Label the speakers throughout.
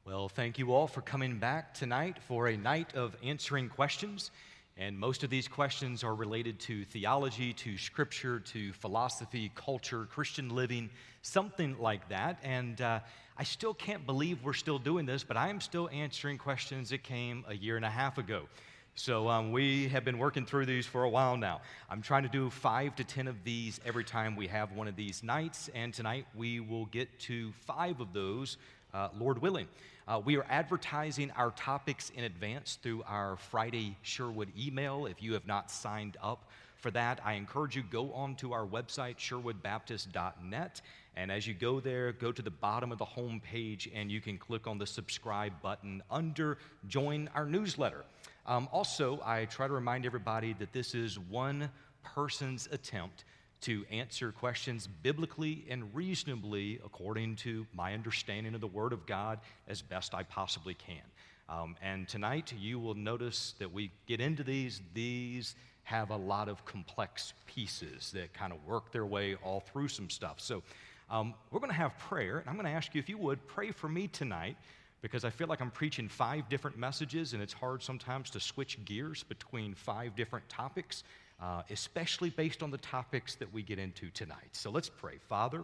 Speaker 1: Well, thank you all for coming back tonight for a night of answering questions. And most of these questions are related to theology, to scripture, to philosophy, culture, Christian living, something like that. And I still can't believe we're still doing this, but I am still answering questions that came a year and a half ago. So we have been working through these for a while now. I'm trying to do 5 to 10 of these every time we have one of these nights, and tonight we will get to 5 of those, Lord willing. We are advertising our topics in advance through our Friday Sherwood email. If you have not signed up for that, I encourage you go onto our website, sherwoodbaptist.net, and as you go there, go to the bottom of the home page, and you can click on the subscribe button under Join Our Newsletter. Also, I try to remind everybody that this is one person's attempt to answer questions biblically and reasonably according to my understanding of the Word of God as best I possibly can. And tonight you will notice that we get into these. These have a lot of complex pieces that kind of work their way all through some stuff. So we're going to have prayer, and I'm going to ask you if you would pray for me tonight, because I feel like I'm preaching 5 different messages, and it's hard sometimes to switch gears between 5 different topics. Especially based on the topics that we get into tonight. So let's pray. Father,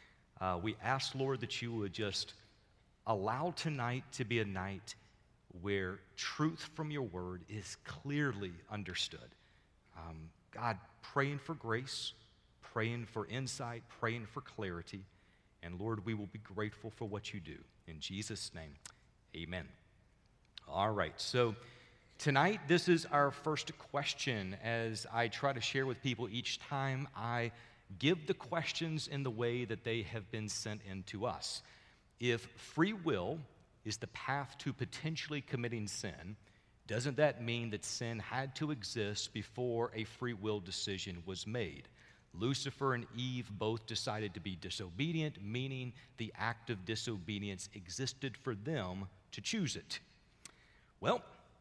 Speaker 1: we ask, Lord, that you would just allow tonight to be a night where truth from your word is clearly understood. God, praying for grace, praying for insight, praying for clarity, and Lord, we will be grateful for what you do. In Jesus' name, amen. All right, so tonight, this is our first question. As I try to share with people each time, I give the questions in the way that they have been sent in to us. If free will is the path to potentially committing sin, doesn't that mean that sin had to exist before a free will decision was made? Lucifer and Eve both decided to be disobedient, meaning the act of disobedience existed for them to choose it. Well,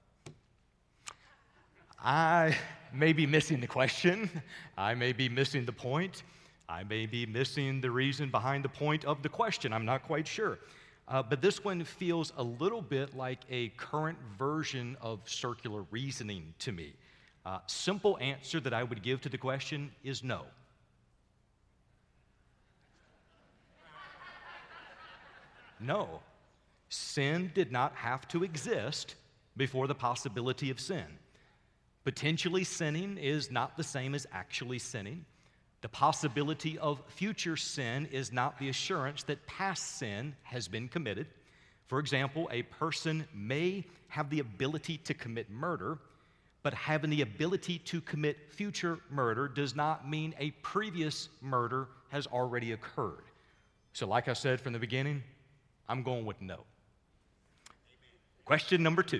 Speaker 1: I may be missing the question. I may be missing the point. I may be missing the reason behind the point of the question. I'm not quite sure. But this one feels a little bit like a current version of circular reasoning to me. Simple answer that I would give to the question is no. No. Sin did not have to exist before the possibility of sin. Potentially sinning is not the same as actually sinning. The possibility of future sin is not the assurance that past sin has been committed. For example, a person may have the ability to commit murder, but having the ability to commit future murder does not mean a previous murder has already occurred. So like I said from the beginning, I'm going with no. Amen. Question number 2.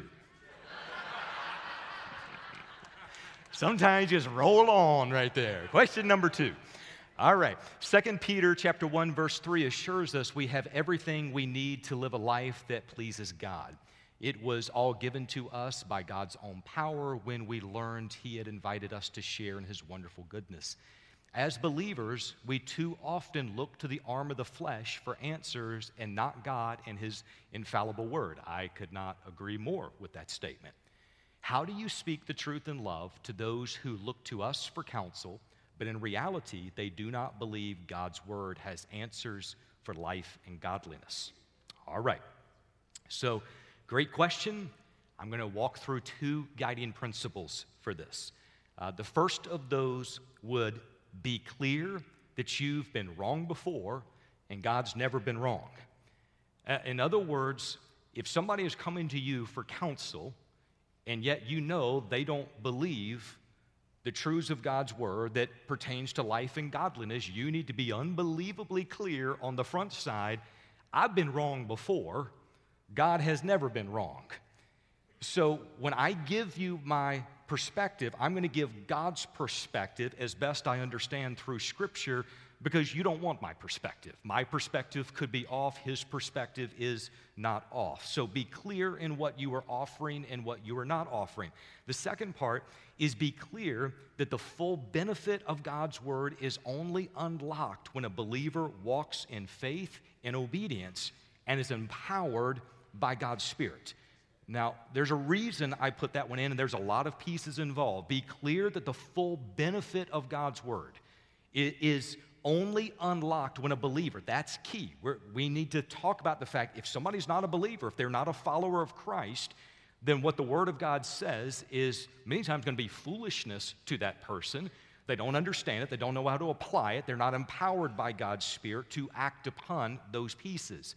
Speaker 1: Sometimes just roll on right there. Question number 2. All right. 2 Peter chapter 1, verse 3 assures us we have everything we need to live a life that pleases God. It was all given to us by God's own power when we learned He had invited us to share in His wonderful goodness. As believers, we too often look to the arm of the flesh for answers and not God and His infallible word. I could not agree more with that statement. How do you speak the truth in love to those who look to us for counsel, but in reality, they do not believe God's word has answers for life and godliness? All right. So, great question. I'm going to walk through 2 guiding principles for this. The first of those would be clear that you've been wrong before and God's never been wrong. In other words, if somebody is coming to you for counsel, and yet you know they don't believe the truths of God's word that pertains to life and godliness, you need to be unbelievably clear on the front side. I've been wrong before. God has never been wrong. So when I give you my perspective, I'm going to give God's perspective as best I understand through Scripture, because you don't want my perspective. My perspective could be off. His perspective is not off. So be clear in what you are offering and what you are not offering. The second part is be clear that the full benefit of God's word is only unlocked when a believer walks in faith and obedience and is empowered by God's Spirit. Now, there's a reason I put that one in, and there's a lot of pieces involved. Be clear that the full benefit of God's Word is only unlocked when a believer, that's key. We need to talk about the fact if somebody's not a believer, if they're not a follower of Christ, then what the Word of God says is many times going to be foolishness to that person. They don't understand it. They don't know how to apply it. They're not empowered by God's Spirit to act upon those pieces.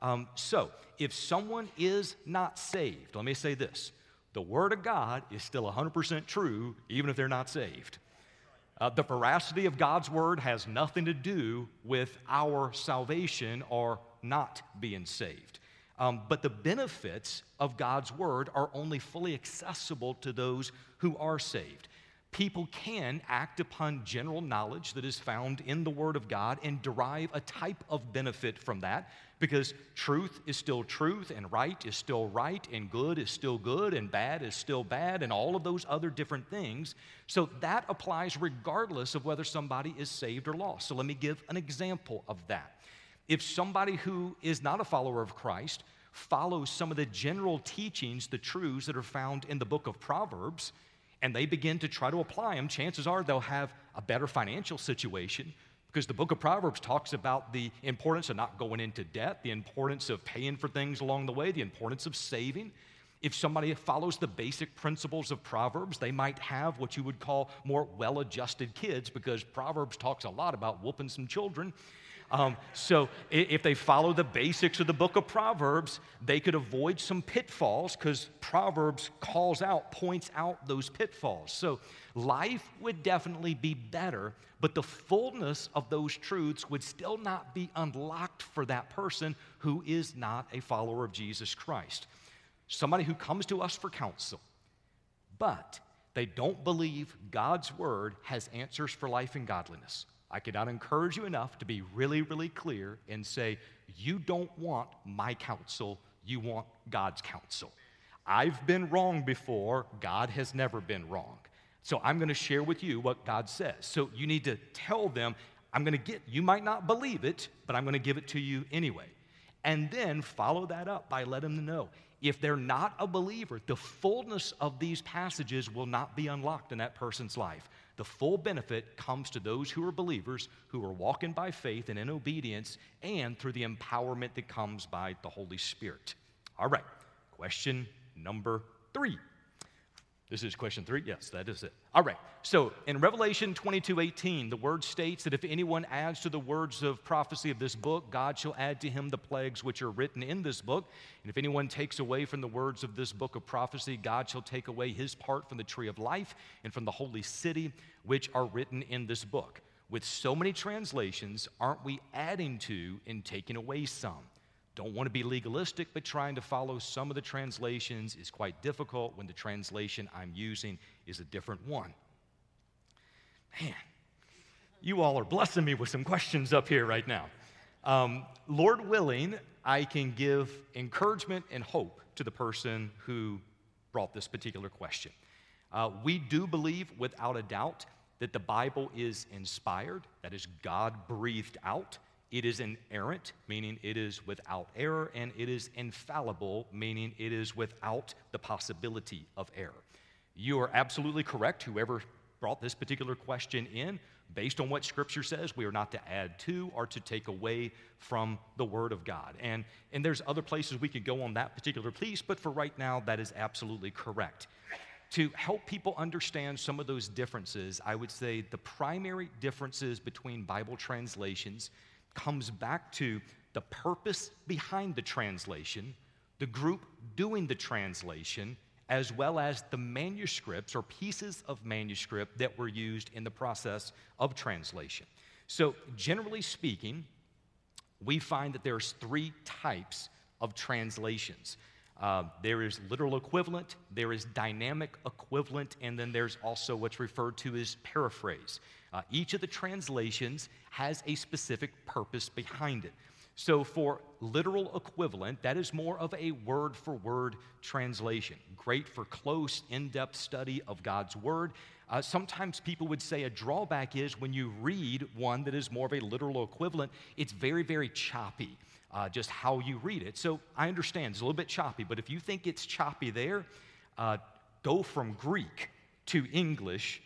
Speaker 1: So if someone is not saved, let me say this. The Word of God is still 100% true even if they're not saved. The veracity of God's Word has nothing to do with our salvation or not being saved. But the benefits of God's Word are only fully accessible to those who are saved. People can act upon general knowledge that is found in the Word of God and derive a type of benefit from that because truth is still truth and right is still right and good is still good and bad is still bad and all of those other different things. So that applies regardless of whether somebody is saved or lost. So let me give an example of that. If somebody who is not a follower of Christ follows some of the general teachings, the truths that are found in the book of Proverbs, and they begin to try to apply them, chances are they'll have a better financial situation because the book of Proverbs talks about the importance of not going into debt, the importance of paying for things along the way, the importance of saving. If somebody follows the basic principles of Proverbs, they might have what you would call more well-adjusted kids because Proverbs talks a lot about whooping some children. So if they follow the basics of the book of Proverbs, they could avoid some pitfalls because Proverbs points out those pitfalls. So life would definitely be better, but the fullness of those truths would still not be unlocked for that person who is not a follower of Jesus Christ. Somebody who comes to us for counsel, but they don't believe God's Word has answers for life and godliness. I cannot encourage you enough to be really, really clear and say, you don't want my counsel, you want God's counsel. I've been wrong before, God has never been wrong. So I'm going to share with you what God says. So you need to tell them, you might not believe it, but I'm going to give it to you anyway. And then follow that up by letting them know. If they're not a believer, the fullness of these passages will not be unlocked in that person's life. The full benefit comes to those who are believers, who are walking by faith and in obedience, and through the empowerment that comes by the Holy Spirit. All right, question number 3. This is question 3? Yes, that is it. All right, so in Revelation 22:18, the word states that if anyone adds to the words of prophecy of this book, God shall add to him the plagues which are written in this book. And if anyone takes away from the words of this book of prophecy, God shall take away his part from the tree of life and from the holy city which are written in this book. With so many translations, aren't we adding to and taking away some? Don't want to be legalistic, but trying to follow some of the translations is quite difficult when the translation I'm using is a different one. Man, you all are blessing me with some questions up here right now. Lord willing, I can give encouragement and hope to the person who brought this particular question. We do believe without a doubt that the Bible is inspired, that is God-breathed out. It is inerrant, meaning it is without error, and it is infallible, meaning it is without the possibility of error. You are absolutely correct, whoever brought this particular question in. Based on what Scripture says, we are not to add to or to take away from the Word of God. And there's other places we could go on that particular piece, but for right now, that is absolutely correct. To help people understand some of those differences, I would say the primary differences between Bible translations comes back to the purpose behind the translation, the group doing the translation, as well as the manuscripts or pieces of manuscript that were used in the process of translation. So generally speaking, we find that there's 3 types of translations. There is literal equivalent, there is dynamic equivalent, and then there's also what's referred to as paraphrase. Each of the translations has a specific purpose behind it. So for literal equivalent, that is more of a word-for-word translation. Great for close, in-depth study of God's Word. Sometimes people would say a drawback is when you read one that is more of a literal equivalent, it's very, very choppy. just how you read it. So I understand it's a little bit choppy, but if you think it's choppy there, go from Greek to English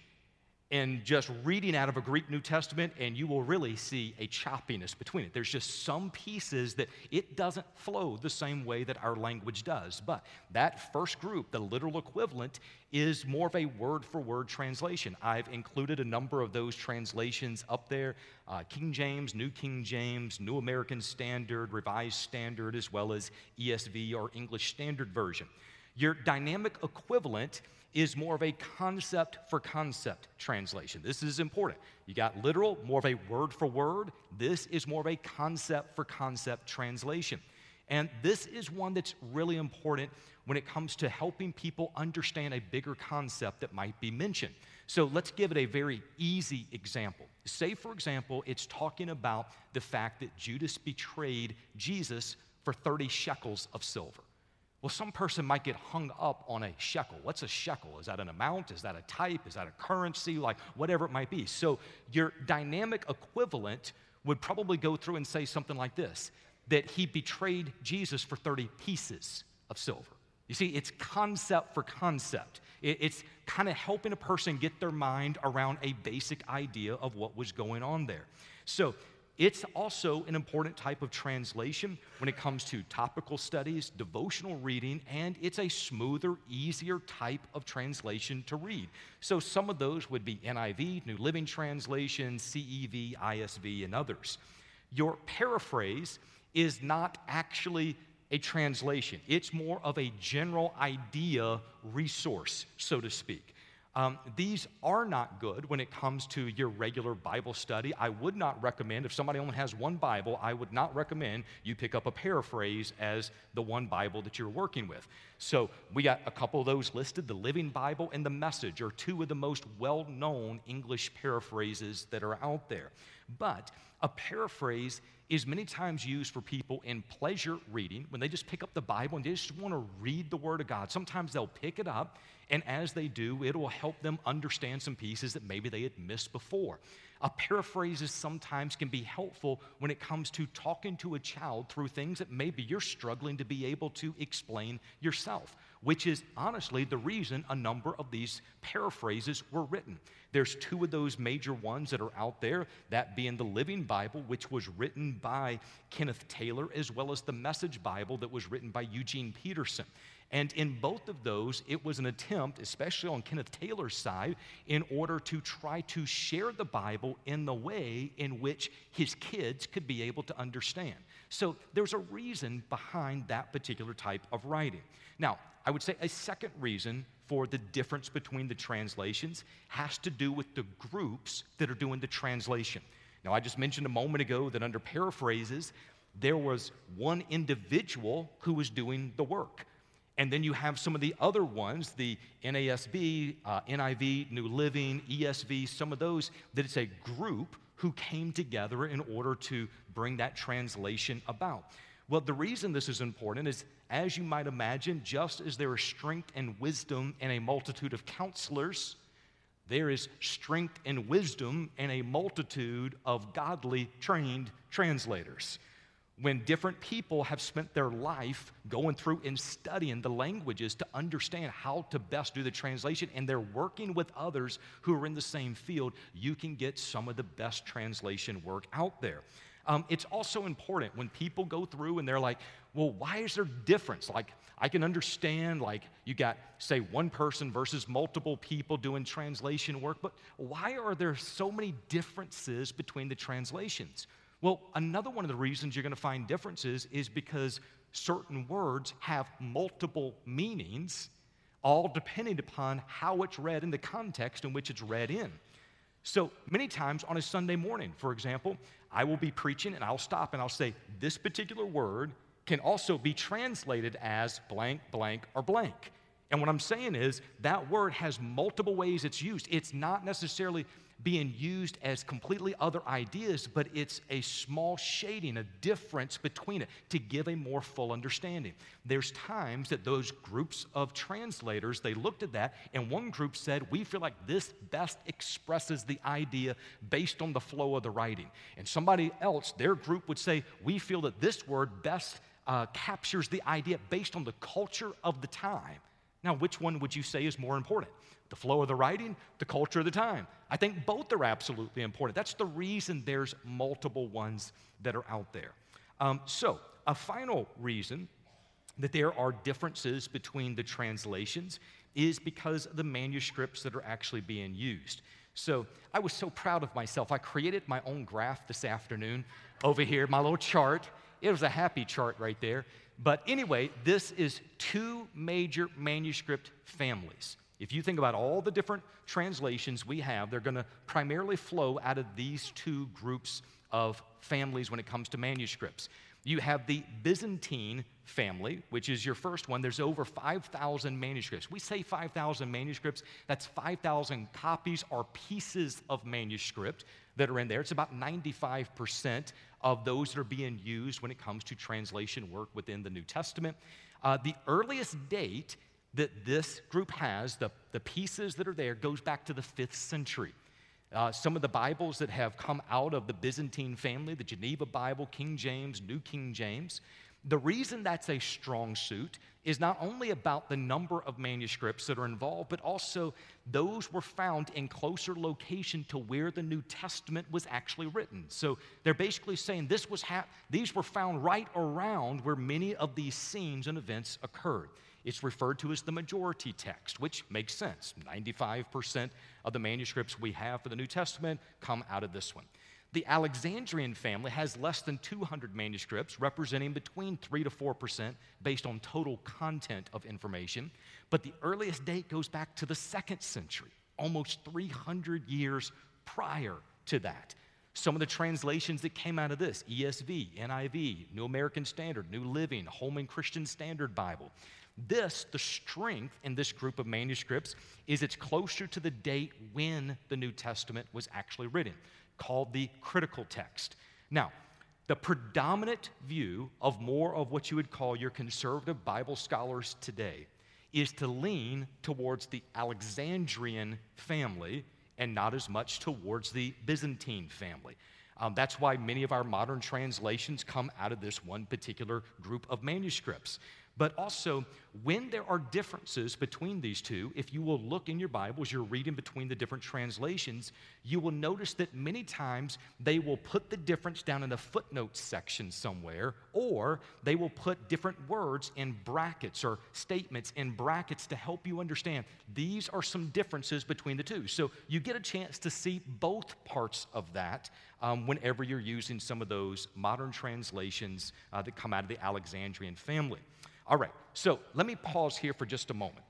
Speaker 1: and just reading out of a Greek New Testament, and you will really see a choppiness between it. There's just some pieces that it doesn't flow the same way that our language does. But that first group, the literal equivalent, is more of a word-for-word translation. I've included a number of those translations up there, King James, New King James, New American Standard, Revised Standard, as well as ESV or English Standard Version. Your dynamic equivalent is more of a concept for concept translation. This is important. You got literal, more of a word for word. This is more of a concept for concept translation. And this is one that's really important when it comes to helping people understand a bigger concept that might be mentioned. So let's give it a very easy example. Say, for example, it's talking about the fact that Judas betrayed Jesus for 30 shekels of silver. Well, some person might get hung up on a shekel. What's a shekel? Is that an amount? Is that a type? Is that a currency? Like whatever it might be. So your dynamic equivalent would probably go through and say something like this, that he betrayed Jesus for 30 pieces of silver. You see, it's concept for concept. It's kind of helping a person get their mind around a basic idea of what was going on there. So it's also an important type of translation when it comes to topical studies, devotional reading, and it's a smoother, easier type of translation to read. So some of those would be NIV, New Living Translation, CEV, ISV, and others. Your paraphrase is not actually a translation. It's more of a general idea resource, so to speak. These are not good when it comes to your regular Bible study. I would not recommend, if somebody only has one Bible, I would not recommend you pick up a paraphrase as the one Bible that you're working with. So we got a couple of those listed. The Living Bible and the Message are two of the most well-known English paraphrases that are out there. But a paraphrase is many times used for people in pleasure reading, when they just pick up the Bible and they just want to read the Word of God. Sometimes they'll pick it up, and as they do, it will help them understand some pieces that maybe they had missed before. A paraphrase sometimes can be helpful when it comes to talking to a child through things that maybe you're struggling to be able to explain yourself, which is honestly the reason a number of these paraphrases were written. There's two of those major ones that are out there, that being the Living Bible, which was written by Kenneth Taylor, as well as the Message Bible that was written by Eugene Peterson. And in both of those, it was an attempt, especially on Kenneth Taylor's side, in order to try to share the Bible in the way in which his kids could be able to understand. So there's a reason behind that particular type of writing. Now, I would say a second reason for the difference between the translations has to do with the groups that are doing the translation. Now, I just mentioned a moment ago that under paraphrases, there was one individual who was doing the work. And then you have some of the other ones, the NASB, NIV, New Living, ESV, some of those, that it's a group who came together in order to bring that translation about. Well, the reason this is important is, as you might imagine, just as there is strength and wisdom in a multitude of counselors, there is strength and wisdom in a multitude of godly trained translators. When different people have spent their life going through and studying the languages to understand how to best do the translation, and they're working with others who are in the same field, you can get some of the best translation work out there. It's also important when people go through and they're like, well, why is there difference? Like, I can understand, like, you got, say, one person versus multiple people doing translation work, but why are there so many differences between the translations? Well, another one of the reasons you're going to find differences is because certain words have multiple meanings, all depending upon how it's read in the context in which it's read in. So many times on a Sunday morning, for example, I will be preaching and I'll stop and I'll say, this particular word can also be translated as blank, blank, or blank. And what I'm saying is that word has multiple ways it's used. It's not necessarily being used as completely other ideas, but it's a small shading, a difference between it to give a more full understanding. There's times that those groups of translators, they looked at that, and one group said, we feel like this best expresses the idea based on the flow of the writing. And somebody else, their group would say, we feel that this word best captures the idea based on the culture of the time. Now, which one would you say is more important? The flow of the writing, the culture of the time? I think both are absolutely important. That's the reason there's multiple ones that are out there. So, a final reason that there are differences between the translations is because of the manuscripts that are actually being used. So, I was so proud of myself. I created my own graph this afternoon over here, my little chart. It was a happy chart right there. But anyway, this is two major manuscript families. If you think about all the different translations we have, they're going to primarily flow out of these two groups of families when it comes to manuscripts. You have the Byzantine family, which is your first one. There's over 5,000 manuscripts. We say 5,000 manuscripts. That's 5,000 copies or pieces of manuscript that are in there. It's about 95% of those that are being used when it comes to translation work within the New Testament. The earliest date that this group has, the pieces that are there, goes back to the 5th century. Some of the Bibles that have come out of the Byzantine family, the Geneva Bible, King James, New King James, the reason that's a strong suit is not only about the number of manuscripts that are involved, but also those were found in closer location to where the New Testament was actually written. So they're basically saying these were found right around where many of these scenes and events occurred. It's referred to as the majority text, which makes sense. 95% of the manuscripts we have for the New Testament come out of this one. The Alexandrian family has less than 200 manuscripts, representing between 3 to 4% based on total content of information. But the earliest date goes back to the 2nd century, almost 300 years prior to that. Some of the translations that came out of this, ESV, NIV, New American Standard, New Living, Holman Christian Standard Bible. The strength in this group of manuscripts is it's closer to the date when the New Testament was actually written, called the critical text. Now, the predominant view of more of what you would call your conservative Bible scholars today is to lean towards the Alexandrian family and not as much towards the Byzantine family. That's why many of our modern translations come out of this one particular group of manuscripts. But also, when there are differences between these two, if you will look in your Bibles, you're reading between the different translations, you will notice that many times they will put the difference down in a footnote section somewhere, or they will put different words in brackets or statements in brackets to help you understand these are some differences between the two. So you get a chance to see both parts of that whenever you're using some of those modern translations that come out of the Alexandrian family. All right, so let me pause here for just a moment.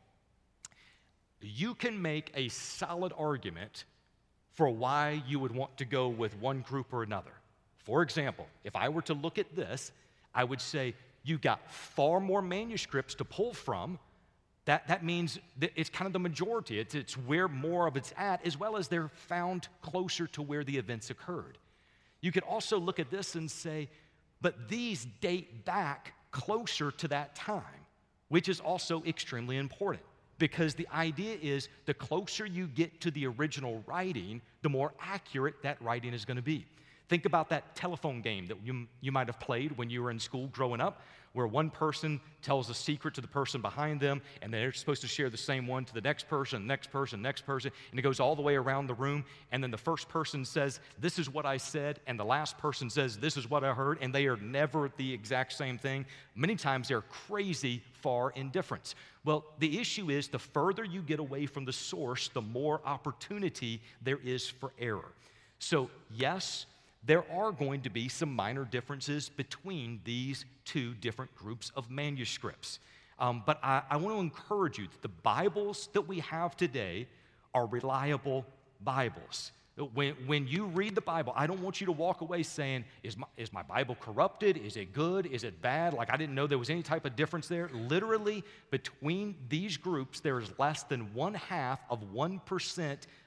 Speaker 1: You can make a solid argument for why you would want to go with one group or another. For example, if I were to look at this, I would say you've got far more manuscripts to pull from. That means that it's kind of the majority. It's where more of it's at, as well as they're found closer to where the events occurred. You could also look at this and say, but these date back closer to that time, which is also extremely important, because the idea is the closer you get to the original writing, the more accurate that writing is going to be. Think about that telephone game that you might have played when you were in school growing up, where one person tells a secret to the person behind them, and they're supposed to share the same one to the next person, next person, next person, and it goes all the way around the room, and then the first person says, this is what I said, and the last person says, this is what I heard, and they are never the exact same thing. Many times they're crazy far in difference. Well, the issue is the further you get away from the source, the more opportunity there is for error. So, yes, there are going to be some minor differences between these two different groups of manuscripts. But I want to encourage you that the Bibles that we have today are reliable Bibles. When you read the Bible, I don't want you to walk away saying, is my Bible corrupted? Is it good? Is it bad? Like, I didn't know there was any type of difference there. Literally, between these groups, there is less than 0.5%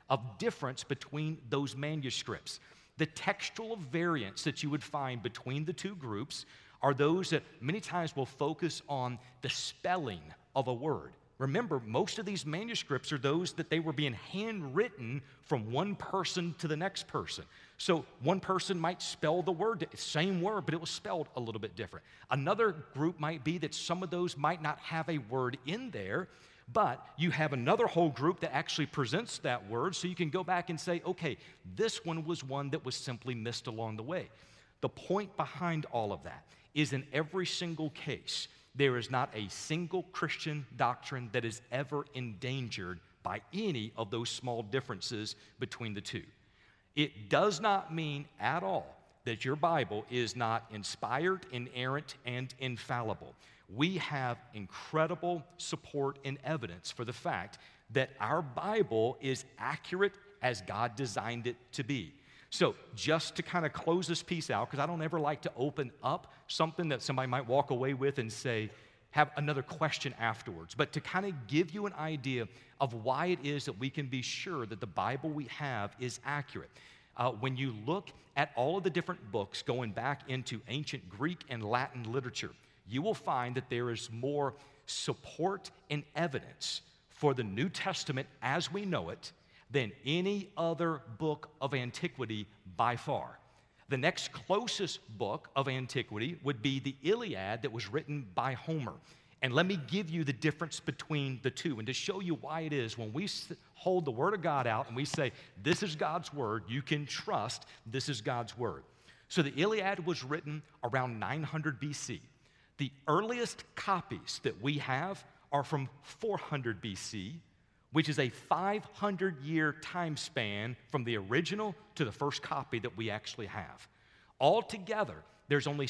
Speaker 1: of difference between those manuscripts. The textual variants that you would find between the two groups are those that many times will focus on the spelling of a word. Remember, most of these manuscripts are those that they were being handwritten from one person to the next person. So one person might spell the word, same word, but it was spelled a little bit different. Another group might be that some of those might not have a word in there, but you have another whole group that actually presents that word, so you can go back and say, okay, this one was one that was simply missed along the way. The point behind all of that is in every single case, there is not a single Christian doctrine that is ever endangered by any of those small differences between the two. It does not mean at all that your Bible is not inspired, inerrant, and infallible. We have incredible support and evidence for the fact that our Bible is accurate as God designed it to be. So just to kind of close this piece out, because I don't ever like to open up something that somebody might walk away with and say, have another question afterwards, but to kind of give you an idea of why it is that we can be sure that the Bible we have is accurate. When you look at all of the different books going back into ancient Greek and Latin literature, you will find that there is more support and evidence for the New Testament as we know it than any other book of antiquity by far. The next closest book of antiquity would be the Iliad that was written by Homer. And let me give you the difference between the two and to show you why it is when we hold the Word of God out and we say, this is God's Word, you can trust this is God's Word. So the Iliad was written around 900 BC. The earliest copies that we have are from 400 BC, which is a 500-year time span from the original to the first copy that we actually have. Altogether, there's only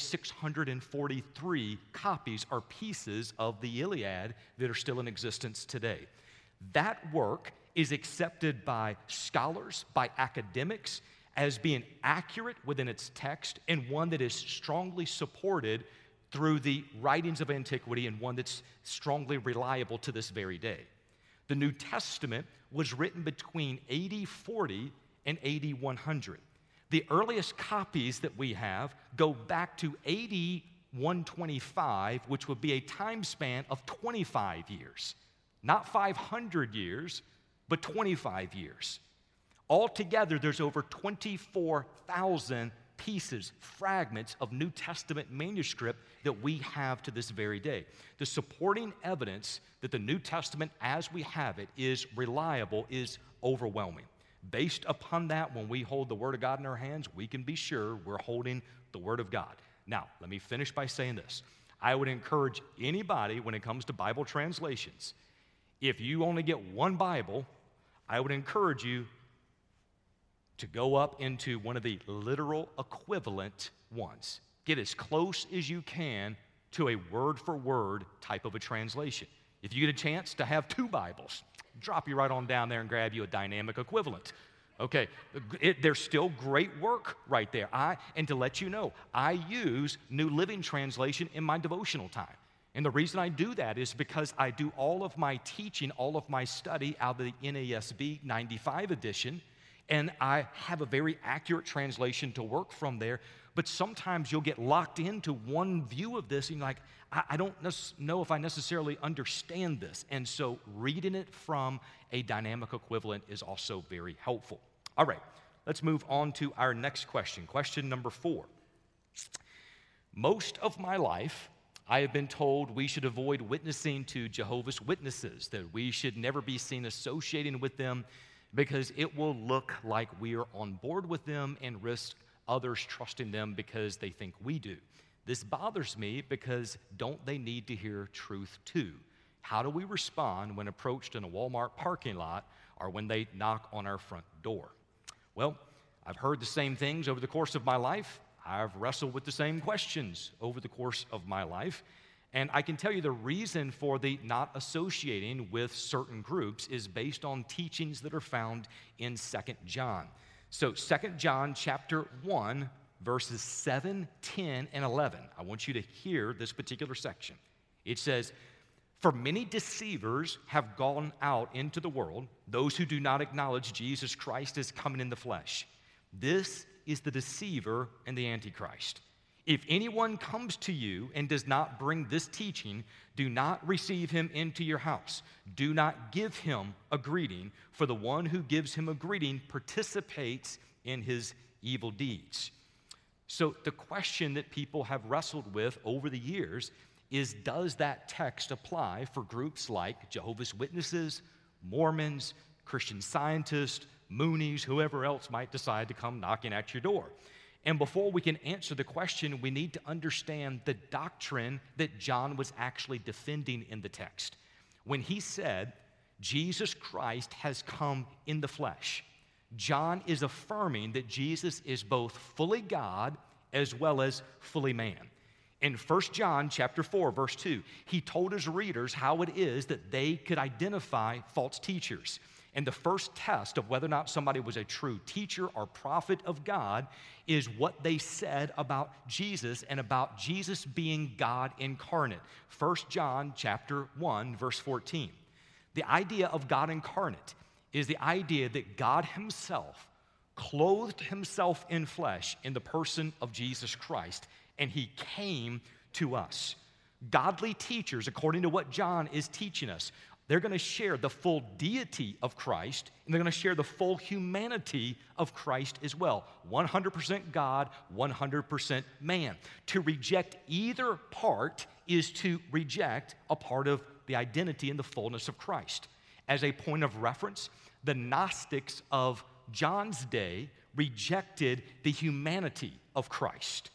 Speaker 1: 643 copies or pieces of the Iliad that are still in existence today. That work is accepted by scholars, by academics, as being accurate within its text and one that is strongly supported through the writings of antiquity and one that's strongly reliable to this very day. The New Testament was written between AD 40 and AD 100. The earliest copies that we have go back to AD 125, which would be a time span of 25 years. Not 500 years, but 25 years. Altogether, there's over 24,000 pieces, fragments of New Testament manuscript that we have to this very day. The supporting evidence that the New Testament as we have it is reliable is overwhelming. Based upon that, when we hold the Word of God in our hands, we can be sure we're holding the Word of God. Now, let me finish by saying this. I would encourage anybody when it comes to Bible translations, if you only get one Bible, I would encourage you to go up into one of the literal equivalent ones. Get as close as you can to a word-for-word type of a translation. If you get a chance to have two Bibles, drop you right on down there and grab you a dynamic equivalent. Okay, there's still great work right there. And to let you know, I use New Living Translation in my devotional time. And the reason I do that is because I do all of my teaching, all of my study out of the NASB 95 edition, and I have a very accurate translation to work from there. But sometimes you'll get locked into one view of this, and you're like, I don't know if I necessarily understand this. And so reading it from a dynamic equivalent is also very helpful. All right, let's move on to our next question. Question number 4. Most of my life, I have been told we should avoid witnessing to Jehovah's Witnesses, that we should never be seen associating with them because it will look like we are on board with them and risk others trusting them because they think we do. This bothers me because don't they need to hear truth too? How do we respond when approached in a Walmart parking lot or when they knock on our front door? Well, I've heard the same things over the course of my life. I've wrestled with the same questions over the course of my life. And I can tell you the reason for the not associating with certain groups is based on teachings that are found in 2 John. So 2 John chapter 1, verses 7, 10, and 11. I want you to hear this particular section. It says, For many deceivers have gone out into the world, those who do not acknowledge Jesus Christ as coming in the flesh. This is the deceiver and the Antichrist. If anyone comes to you and does not bring this teaching, do not receive him into your house. Do not give him a greeting, for the one who gives him a greeting participates in his evil deeds. So the question that people have wrestled with over the years is, does that text apply for groups like Jehovah's Witnesses, Mormons, Christian Scientists, Moonies, whoever else might decide to come knocking at your door? And before we can answer the question, we need to understand the doctrine that John was actually defending in the text. When he said, Jesus Christ has come in the flesh, John is affirming that Jesus is both fully God as well as fully man. In 1 John chapter 4, verse 2, he told his readers how it is that they could identify false teachers. And the first test of whether or not somebody was a true teacher or prophet of God is what they said about Jesus and about Jesus being God incarnate. 1 John chapter 1, verse 14. The idea of God incarnate is the idea that God himself clothed himself in flesh in the person of Jesus Christ, and he came to us. Godly teachers, according to what John is teaching us, they're going to share the full deity of Christ, and they're going to share the full humanity of Christ as well. 100% God, 100% man. To reject either part is to reject a part of the identity and the fullness of Christ. As a point of reference, the Gnostics of John's day rejected the humanity of Christ.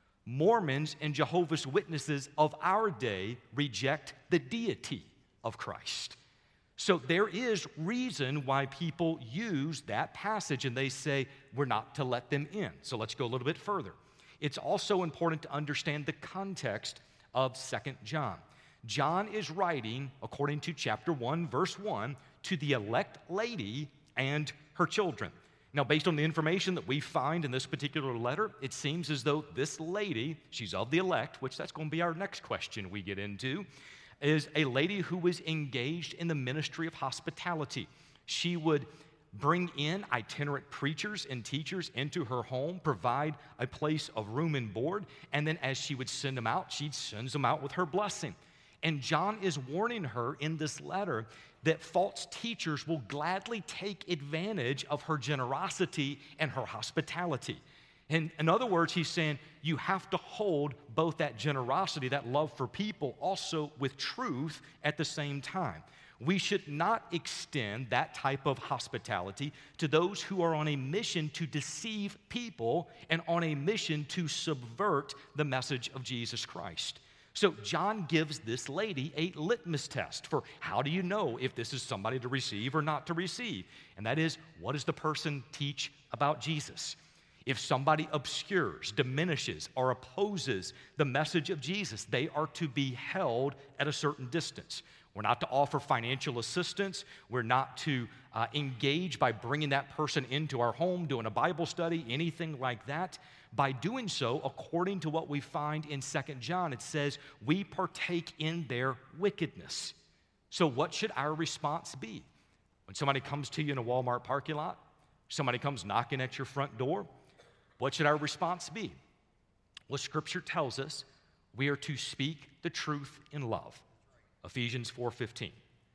Speaker 1: Mormons and Jehovah's Witnesses of our day reject the deity of Christ. So there is reason why people use that passage and they say we're not to let them in. So let's go a little bit further. It's also important to understand the context of 2 John. John is writing, according to chapter 1, verse 1, to the elect lady and her children. Now, based on the information that we find in this particular letter, it seems as though this lady, she's of the elect, which that's going to be our next question we get into, is a lady who was engaged in the ministry of hospitality. She would bring in itinerant preachers and teachers into her home, provide a place of room and board, and then as she would send them out, she sends them out with her blessing. And John is warning her in this letter that false teachers will gladly take advantage of her generosity and her hospitality. And in other words, he's saying you have to hold both that generosity, that love for people, also with truth at the same time. We should not extend that type of hospitality to those who are on a mission to deceive people and on a mission to subvert the message of Jesus Christ. So John gives this lady a litmus test for how do you know if this is somebody to receive or not to receive? And that is, what does the person teach about Jesus? If somebody obscures, diminishes, or opposes the message of Jesus, they are to be held at a certain distance. We're not to offer financial assistance. We're not to engage by bringing that person into our home, doing a Bible study, anything like that. By doing so, according to what we find in 2 John, it says we partake in their wickedness. So what should our response be? When somebody comes to you in a Walmart parking lot, somebody comes knocking at your front door, what should our response be? Well, Scripture tells us we are to speak the truth in love. Ephesians 4:15.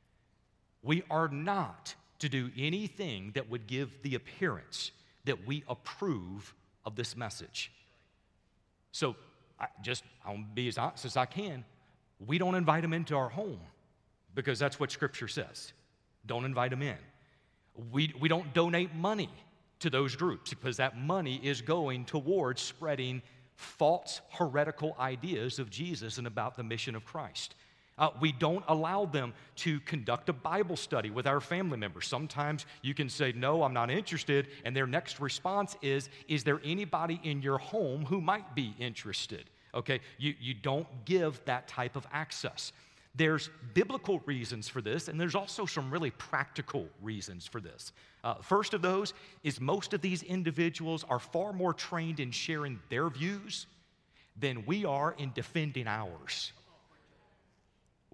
Speaker 1: We are not to do anything that would give the appearance that we approve of this message. So I want to be as honest as I can. We don't invite them into our home because that's what Scripture says. Don't invite them in. We don't donate money to those groups because that money is going towards spreading false heretical ideas of Jesus and about the mission of Christ. We don't allow them to conduct a Bible study with our family members. Sometimes you can say, no, I'm not interested, and their next response is there anybody in your home who might be interested? Okay, you don't give that type of access. There's biblical reasons for this, and there's also some really practical reasons for this. First of those is most of these individuals are far more trained in sharing their views than we are in defending ours.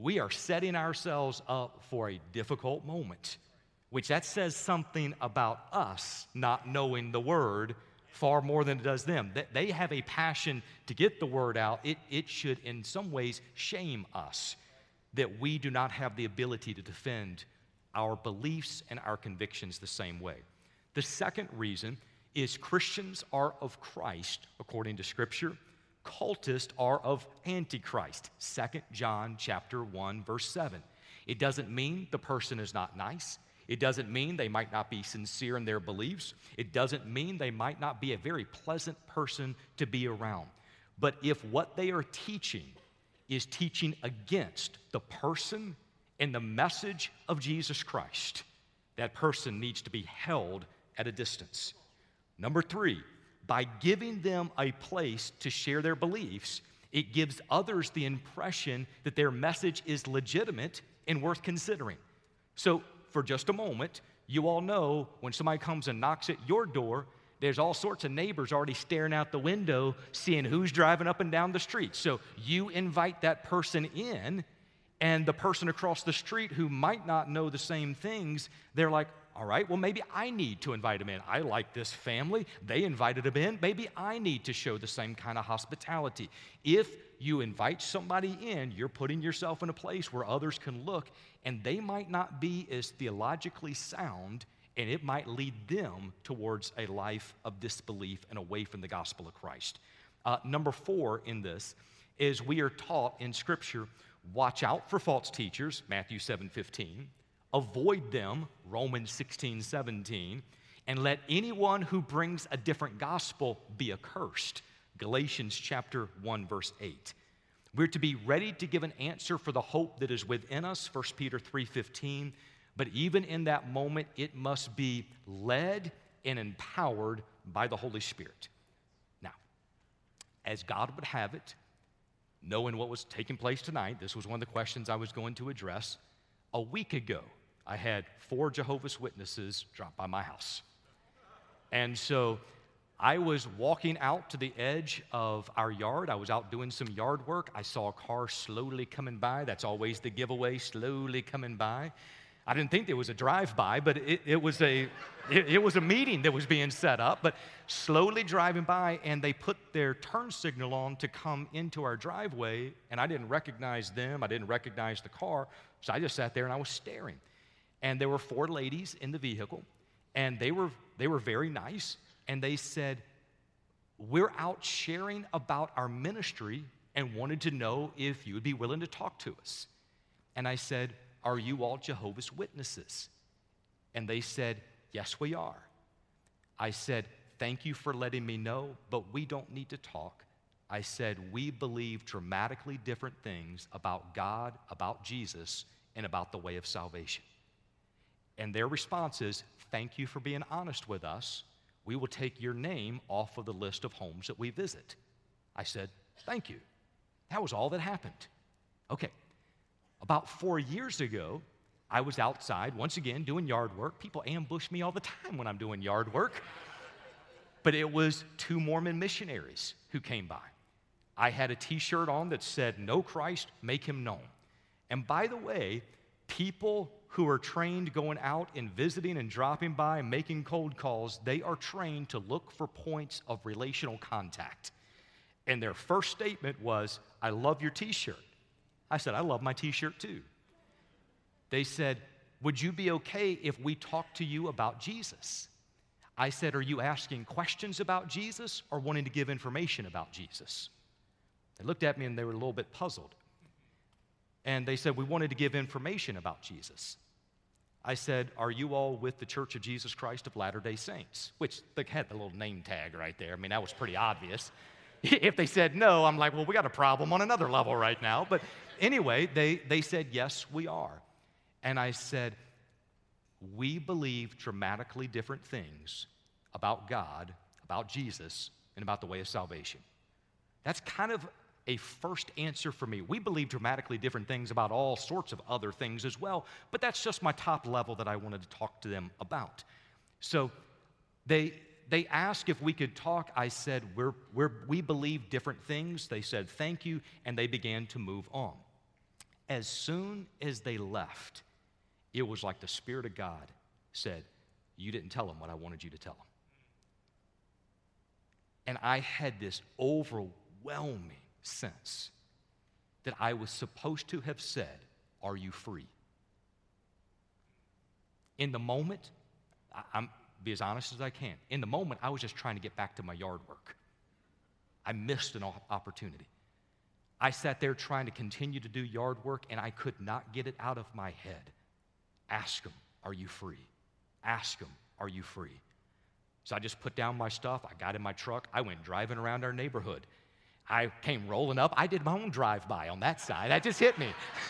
Speaker 1: we are setting ourselves up for a difficult moment, which that says something about us not knowing the word far more than it does them. They have a passion to get the word out. It should in some ways shame us that we do not have the ability to defend our beliefs and our convictions the same way. The second reason is Christians are of Christ, according to Scripture. Cultists are of Antichrist, 2 John chapter 1, verse 7. It doesn't mean the person is not nice. It doesn't mean they might not be sincere in their beliefs. It doesn't mean they might not be a very pleasant person to be around. But if what they are teaching is teaching against the person and the message of Jesus Christ, that person needs to be held at a distance. Number 3, by giving them a place to share their beliefs, it gives others the impression that their message is legitimate and worth considering. So, for just a moment, you all know when somebody comes and knocks at your door, there's all sorts of neighbors already staring out the window, seeing who's driving up and down the street. So you invite that person in, and the person across the street who might not know the same things, they're like, all right, well, maybe I need to invite them in. I like this family. They invited them in. Maybe I need to show the same kind of hospitality. If you invite somebody in, you're putting yourself in a place where others can look, and they might not be as theologically sound, and it might lead them towards a life of disbelief and away from the gospel of Christ. Number 4 in this is we are taught in Scripture, watch out for false teachers, Matthew 7:15. Avoid them, Romans 16:17, and let anyone who brings a different gospel be accursed, Galatians chapter 1, verse 8. We're to be ready to give an answer for the hope that is within us, 1 Peter 3:15, but even in that moment, it must be led and empowered by the Holy Spirit. Now, as God would have it, knowing what was taking place tonight, this was one of the questions I was going to address. A week ago, I had 4 Jehovah's Witnesses drop by my house. And so I was walking out to the edge of our yard. I was out doing some yard work. I saw a car slowly coming by. That's always the giveaway, slowly coming by. I didn't think there was a drive-by, but it was a meeting that was being set up, but slowly driving by, and they put their turn signal on to come into our driveway, and I didn't recognize them. I didn't recognize the car, so I just sat there and I was staring. And there were 4 ladies in the vehicle, and they were very nice, and they said, we're out sharing about our ministry and wanted to know if you would be willing to talk to us. And I said, are you all Jehovah's Witnesses? And they said, yes, we are. I said, thank you for letting me know, but we don't need to talk. I said, we believe dramatically different things about God, about Jesus, and about the way of salvation. And their response is, thank you for being honest with us. We will take your name off of the list of homes that we visit. I said, thank you. That was all that happened. Okay. About 4 years ago, I was outside, once again, doing yard work. People ambush me all the time when I'm doing yard work. But it was 2 Mormon missionaries who came by. I had a t-shirt on that said, know Christ, make him known. And by the way, people who are trained going out and visiting and dropping by and making cold calls, they are trained to look for points of relational contact. And their first statement was, I love your t-shirt. I said, I love my t-shirt too. They said, would you be okay if we talked to you about Jesus? I said, are you asking questions about Jesus or wanting to give information about Jesus? They looked at me and they were a little bit puzzled. And they said, we wanted to give information about Jesus. I said, are you all with the Church of Jesus Christ of Latter-day Saints? Which they had the little name tag right there. I mean, that was pretty obvious. If they said no, I'm like, well, we got a problem on another level right now. But anyway, they said, yes, we are. And I said, we believe dramatically different things about God, about Jesus, and about the way of salvation. That's kind of a first answer for me. We believe dramatically different things about all sorts of other things as well, but that's just my top level that I wanted to talk to them about. So they asked if we could talk. I said, we believe different things. They said, thank you, and they began to move on. As soon as they left, it was like the Spirit of God said, you didn't tell them what I wanted you to tell them. And I had this overwhelming sense that I was supposed to have said, are you free? In the moment, I'm be as honest as I can. In the moment, I was just trying to get back to my yard work. I missed an opportunity. I sat there trying to continue to do yard work, and I could not get it out of my head. Ask them, are you free? Ask them, are you free? So I just put down my stuff. I got in my truck. I went driving around our neighborhood. I came rolling up. I did my own drive-by on that side. That just hit me.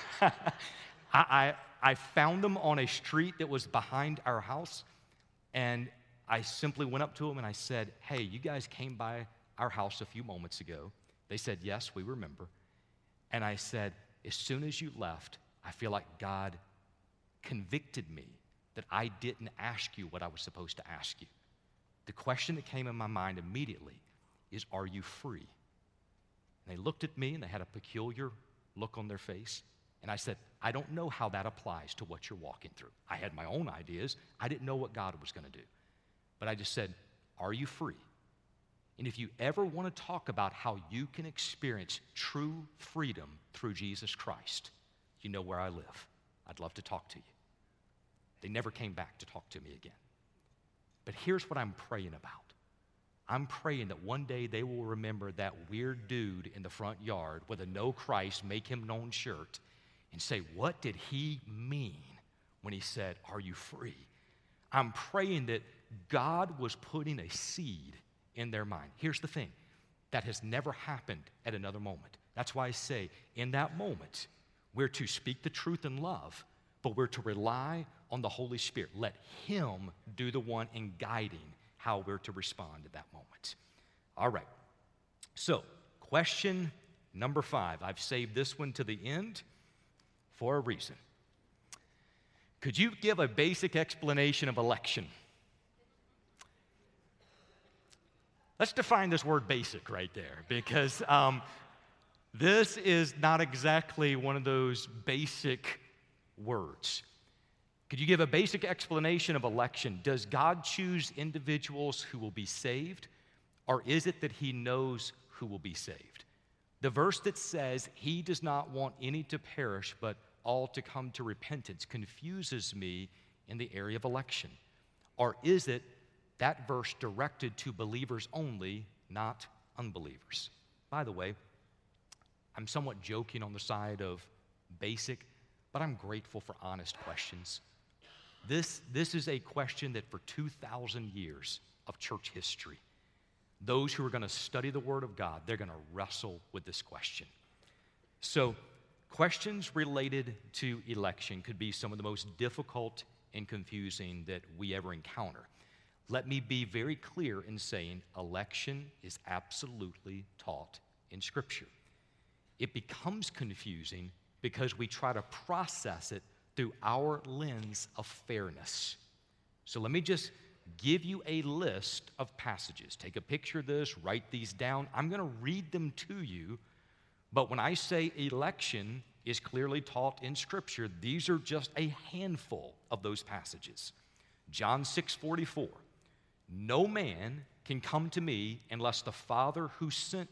Speaker 1: I found them on a street that was behind our house, and I simply went up to them and I said, hey, you guys came by our house a few moments ago. They said, yes, we remember. And I said, as soon as you left, I feel like God convicted me that I didn't ask you what I was supposed to ask you. The question that came in my mind immediately is, are you free? And they looked at me and they had a peculiar look on their face. And I said, I don't know how that applies to what you're walking through. I had my own ideas. I didn't know what God was going to do. But I just said, are you free? And if you ever want to talk about how you can experience true freedom through Jesus Christ, you know where I live. I'd love to talk to you. They never came back to talk to me again. But here's what I'm praying about. I'm praying that one day they will remember that weird dude in the front yard with a "No Christ, Make Him Known" shirt and say, what did he mean when he said, are you free? I'm praying that God was putting a seed in their mind. Here's the thing. That has never happened at another moment. That's why I say, in that moment, we're to speak the truth in love, but we're to rely on the Holy Spirit. Let Him do the one in guiding how we're to respond at that moment. All right. So, question number 5. I've saved this one to the end for a reason. Could you give a basic explanation of election? Let's define this word basic right there, because this is not exactly one of those basic words. Could you give a basic explanation of election? Does God choose individuals who will be saved, or is it that He knows who will be saved? The verse that says He does not want any to perish, but all to come to repentance confuses me in the area of election. Or is it that verse directed to believers only, not unbelievers? By the way, I'm somewhat joking on the side of basic, but I'm grateful for honest questions. This is a question that for 2,000 years of church history, those who are going to study the Word of God, they're going to wrestle with this question. So, questions related to election could be some of the most difficult and confusing that we ever encounter. Let me be very clear in saying election is absolutely taught in Scripture. It becomes confusing because we try to process it through our lens of fairness. So let me just give you a list of passages. Take a picture of this, write these down. I'm going to read them to you, but when I say election is clearly taught in Scripture, these are just a handful of those passages. John 6:44, no man can come to me unless the Father who sent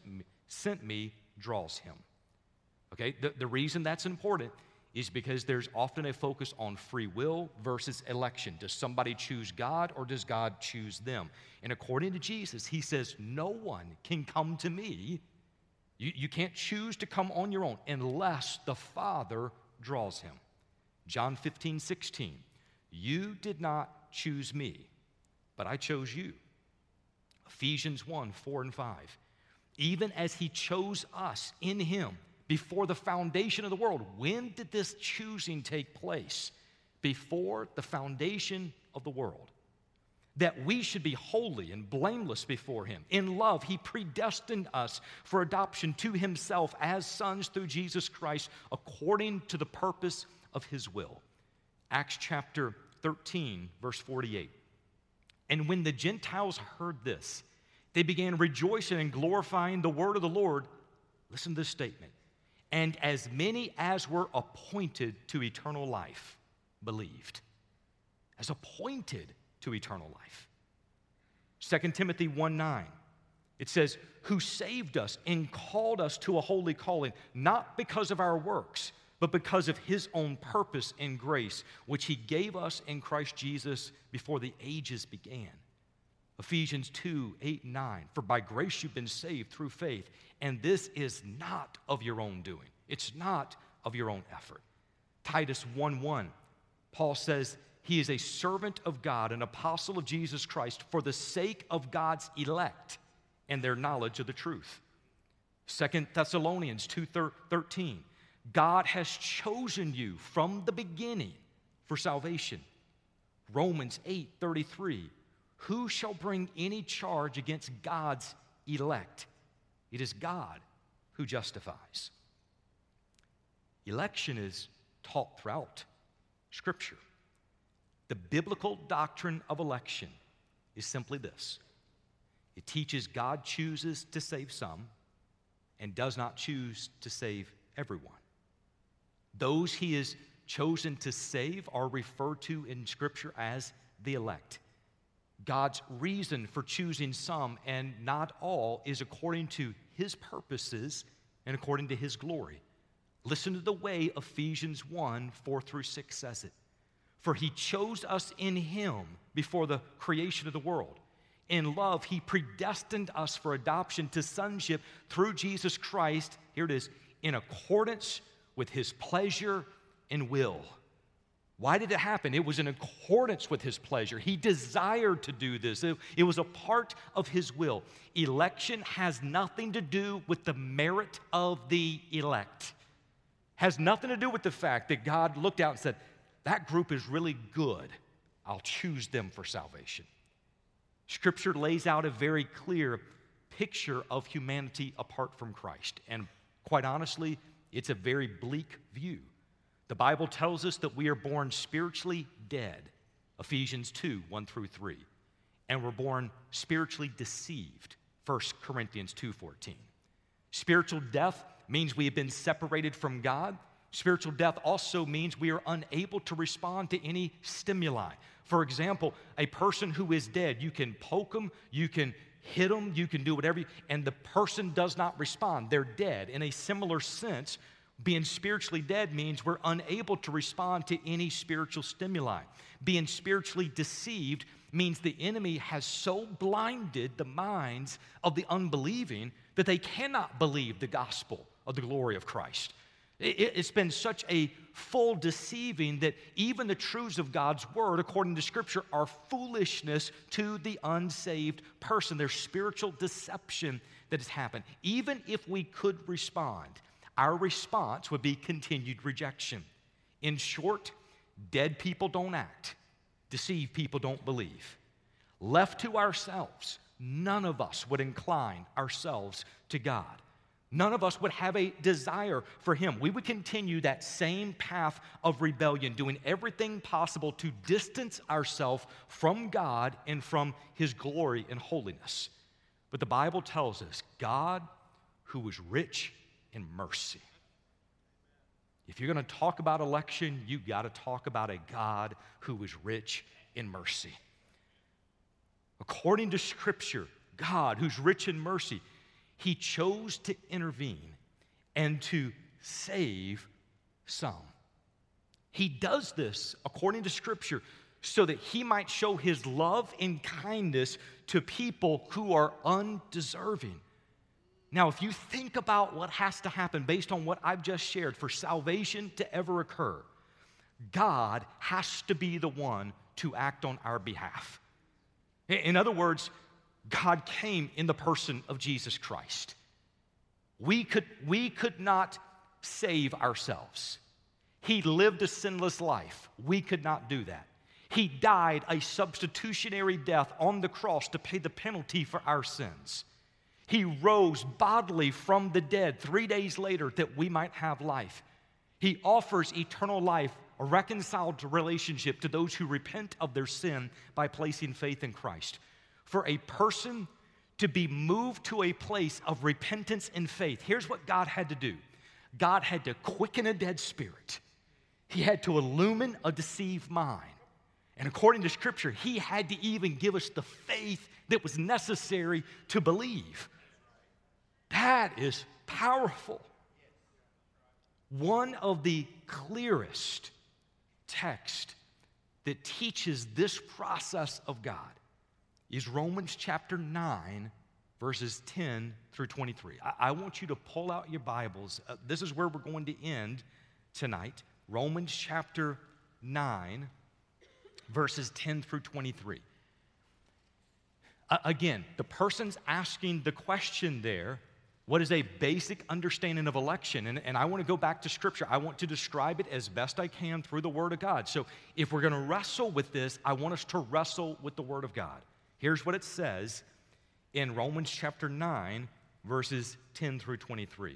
Speaker 1: me draws him. Okay, the reason that's important is because there's often a focus on free will versus election. Does somebody choose God or does God choose them? And according to Jesus, He says, no one can come to me. You can't choose to come on your own unless the Father draws him. John 15:16, you did not choose me, but I chose you. Ephesians 1:4 and 5, even as He chose us in Him before the foundation of the world. When did this choosing take place? Before the foundation of the world. That we should be holy and blameless before Him. In love, He predestined us for adoption to Himself as sons through Jesus Christ, according to the purpose of His will. Acts chapter 13, verse 48. And when the Gentiles heard this, they began rejoicing and glorifying the word of the Lord. Listen to this statement. and as many as were appointed to eternal life believed. As appointed to eternal life. 2 Timothy 1:9, it says, who saved us and called us to a holy calling, not because of our works, but because of his own purpose and grace, which he gave us in Christ Jesus before the ages began. Ephesians 2:8-9, for by grace you've been saved through faith, and this is not of your own doing. It's not of your own effort. Titus 1:1, Paul says, he is a servant of God, an apostle of Jesus Christ, for the sake of God's elect and their knowledge of the truth. 2 Thessalonians 2:13, God has chosen you from the beginning for salvation. Romans 8:33, who shall bring any charge against God's elect? It is God who justifies. Election is taught throughout Scripture. The biblical doctrine of election is simply this. It teaches God chooses to save some and does not choose to save everyone. Those he has chosen to save are referred to in Scripture as the elect. God's reason for choosing some and not all is according to his purposes and according to his glory. Listen to the way Ephesians 1:4-6 says it. For he chose us in him before the creation of the world. In love, he predestined us for adoption to sonship through Jesus Christ, here it is, in accordance with his pleasure and will. Why did it happen? It was in accordance with his pleasure. He desired to do this. It was a part of his will. Election has nothing to do with the merit of the elect. Has nothing to do with the fact that God looked out and said, that group is really good. I'll choose them for salvation. Scripture lays out a very clear picture of humanity apart from Christ. And quite honestly, it's a very bleak view. The Bible tells us that we are born spiritually dead, Ephesians 2:1-3, and we're born spiritually deceived, 1 Corinthians 2:14. Spiritual death means we have been separated from God. Spiritual death also means we are unable to respond to any stimuli. For example, a person who is dead, you can poke them, you can hit them, you can do whatever, and the person does not respond. They're dead. In a similar sense, being spiritually dead means we're unable to respond to any spiritual stimuli. Being spiritually deceived means the enemy has so blinded the minds of the unbelieving that they cannot believe the gospel of the glory of Christ. It's been such a full deceiving that even the truths of God's word, according to Scripture, are foolishness to the unsaved person. There's spiritual deception that has happened. Even if we could respond, our response would be continued rejection. In short, dead people don't act. Deceived people don't believe. Left to ourselves, none of us would incline ourselves to God. None of us would have a desire for him. We would continue that same path of rebellion, doing everything possible to distance ourselves from God and from his glory and holiness. But the Bible tells us God, who was rich in mercy. If you're going to talk about election, you've got to talk about a God who was rich in mercy. According to Scripture, God, who's rich in mercy, he chose to intervene and to save some. He does this, according to Scripture, so that he might show his love and kindness to people who are undeserving. Now, if you think about what has to happen based on what I've just shared for salvation to ever occur, God has to be the one to act on our behalf. In other words, God came in the person of Jesus Christ. We could not save ourselves. He lived a sinless life. We could not do that. He died a substitutionary death on the cross to pay the penalty for our sins. He rose bodily from the dead 3 days later that we might have life. He offers eternal life, a reconciled relationship to those who repent of their sin by placing faith in Christ. For a person to be moved to a place of repentance and faith, here's what God had to do. God had to quicken a dead spirit. He had to illumine a deceived mind. And according to Scripture, he had to even give us the faith that was necessary to believe. That is powerful. One of the clearest texts that teaches this process of God is Romans chapter 9, verses 10 through 23. I want you to pull out your Bibles. This is where we're going to end tonight. Romans chapter 9, verses 10 through 23. Again, the person's asking the question there, what is a basic understanding of election? And I want to go back to Scripture. I want to describe it as best I can through the Word of God. So if we're going to wrestle with this, I want us to wrestle with the Word of God. Here's what it says in Romans chapter 9, verses 10 through 23.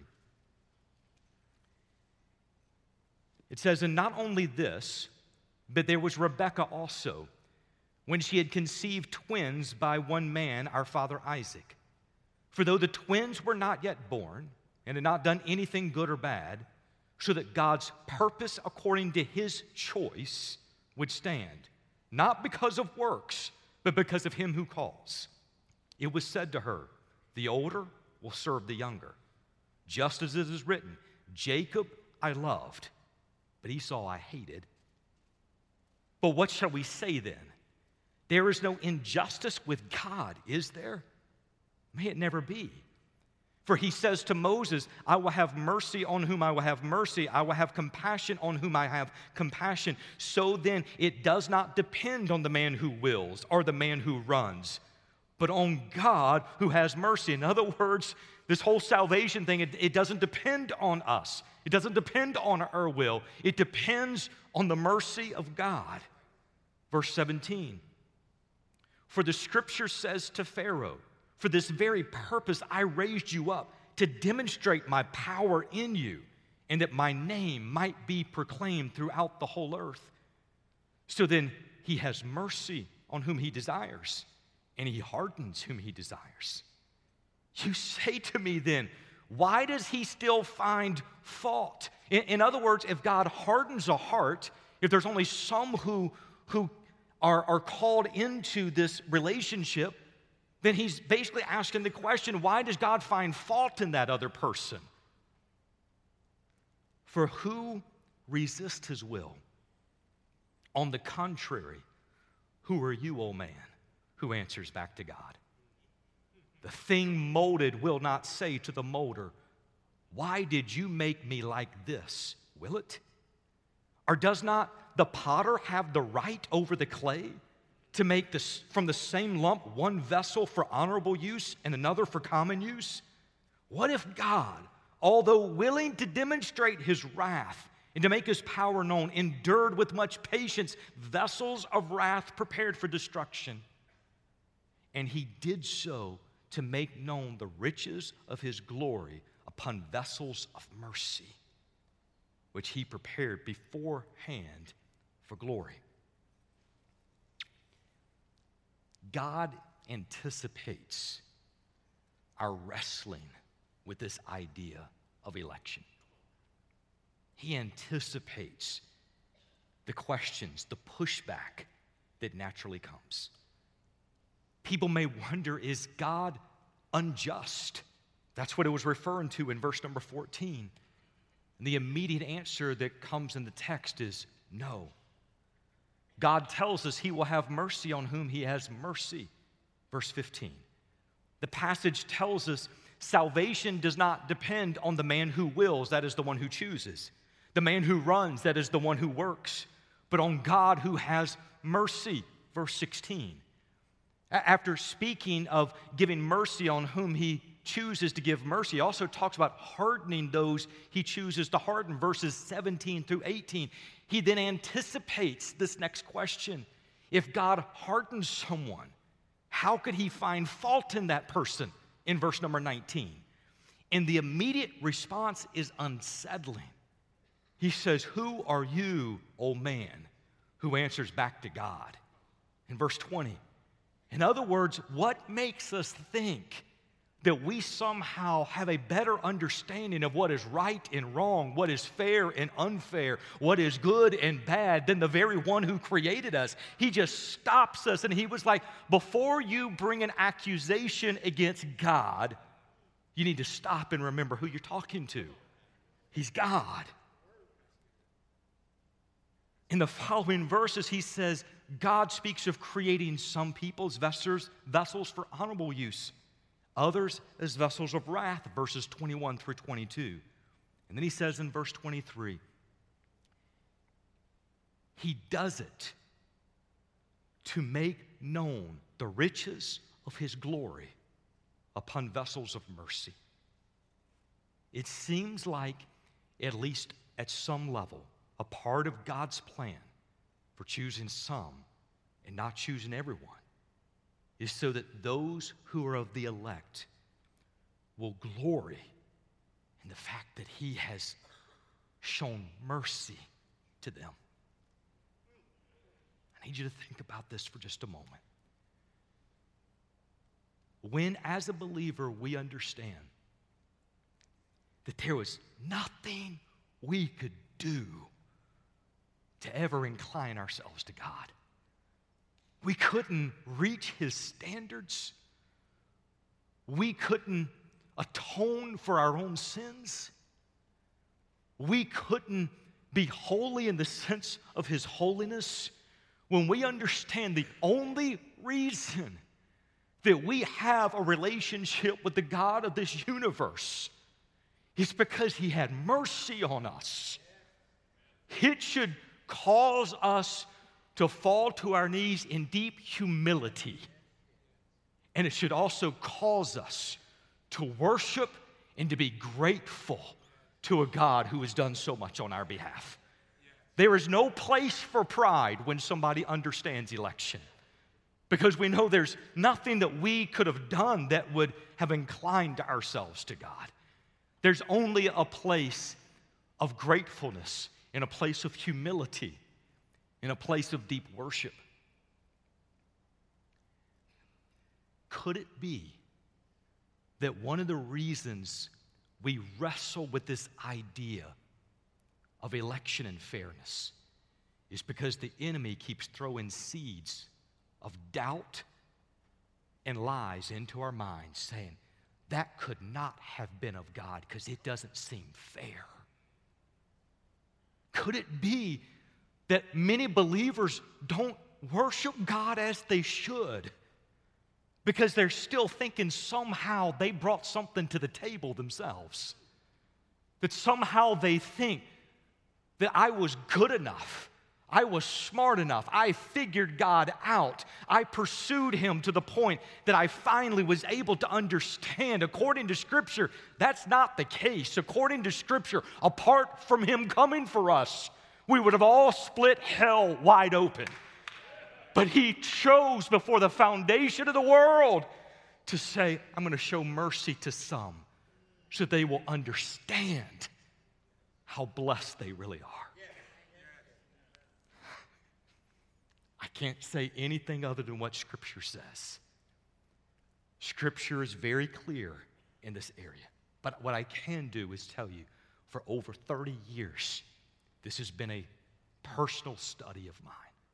Speaker 1: It says, "And not only this, but there was Rebekah also, when she had conceived twins by one man, our father Isaac. For though the twins were not yet born, and had not done anything good or bad, so that God's purpose according to his choice would stand, not because of works, but because of him who calls. It was said to her, the older will serve the younger. Just as it is written, Jacob I loved, but Esau I hated. But what shall we say then? There is no injustice with God, is there? May it never be. For he says to Moses, I will have mercy on whom I will have mercy. I will have compassion on whom I have compassion. So then it does not depend on the man who wills or the man who runs, but on God who has mercy." In other words, this whole salvation thing, it doesn't depend on us. It doesn't depend on our will. It depends on the mercy of God. Verse 17, "For the Scripture says to Pharaoh, for this very purpose I raised you up, to demonstrate my power in you, and that my name might be proclaimed throughout the whole earth. So then he has mercy on whom he desires, and he hardens whom he desires. You say to me then, why does he still find fault?" In other words, if God hardens a heart, if there's only some who are called into this relationship, then he's basically asking the question, why does God find fault in that other person? For who resists his will? On the contrary, who are you, O man, who answers back to God? The thing molded will not say to the molder, why did you make me like this? Will it? Or does not the potter have the right over the clay to make this, from the same lump one vessel for honorable use and another for common use? What if God, although willing to demonstrate his wrath and to make his power known, endured with much patience vessels of wrath prepared for destruction? And he did so to make known the riches of his glory upon vessels of mercy, which he prepared beforehand for glory. God anticipates our wrestling with this idea of election. He anticipates the questions, the pushback that naturally comes. People may wonder, is God unjust? That's what it was referring to in verse number 14. And the immediate answer that comes in the text is no. God tells us he will have mercy on whom he has mercy. Verse 15. The passage tells us salvation does not depend on the man who wills, that is the one who chooses, the man who runs, that is the one who works, but on God who has mercy. Verse 16. After speaking of giving mercy on whom he chooses to give mercy, he also talks about hardening those he chooses to harden. Verses 17 through 18. He then anticipates this next question. If God hardens someone, how could he find fault in that person? In verse number 19. And the immediate response is unsettling. He says, who are you, O man, who answers back to God? In verse 20. In other words, what makes us think that we somehow have a better understanding of what is right and wrong, what is fair and unfair, what is good and bad than the very one who created us. He just stops us, and he was like, before you bring an accusation against God, you need to stop and remember who you're talking to. He's God. In the following verses, he says, God speaks of creating some people as vessels for honorable use, others as vessels of wrath, verses 21 through 22. And then he says in verse 23, he does it to make known the riches of his glory upon vessels of mercy. It seems like, at least at some level, a part of God's plan for choosing some and not choosing everyone is so that those who are of the elect will glory in the fact that he has shown mercy to them. I need you to think about this for just a moment. When, as a believer, we understand that there was nothing we could do to ever incline ourselves to God. We couldn't reach his standards. We couldn't atone for our own sins. We couldn't be holy in the sense of his holiness. When we understand the only reason that we have a relationship with the God of this universe is because he had mercy on us, it should cause us to fall to our knees in deep humility. And it should also cause us to worship and to be grateful to a God who has done so much on our behalf. There is no place for pride when somebody understands election, because we know there's nothing that we could have done that would have inclined ourselves to God. There's only a place of gratefulness, in a place of humility, in a place of deep worship. Could it be that one of the reasons we wrestle with this idea of election and fairness is because the enemy keeps throwing seeds of doubt and lies into our minds, saying, that could not have been of God because it doesn't seem fair? Could it be that many believers don't worship God as they should because they're still thinking somehow they brought something to the table themselves? That somehow they think that I was good enough, I was smart enough, I figured God out, I pursued him to the point that I finally was able to understand. According to Scripture, that's not the case. According to Scripture, apart from him coming for us, we would have all split hell wide open. But he chose before the foundation of the world to say, I'm going to show mercy to some so they will understand how blessed they really are. I can't say anything other than what Scripture says. Scripture is very clear in this area. But what I can do is tell you, for over 30 years, this has been a personal study of mine.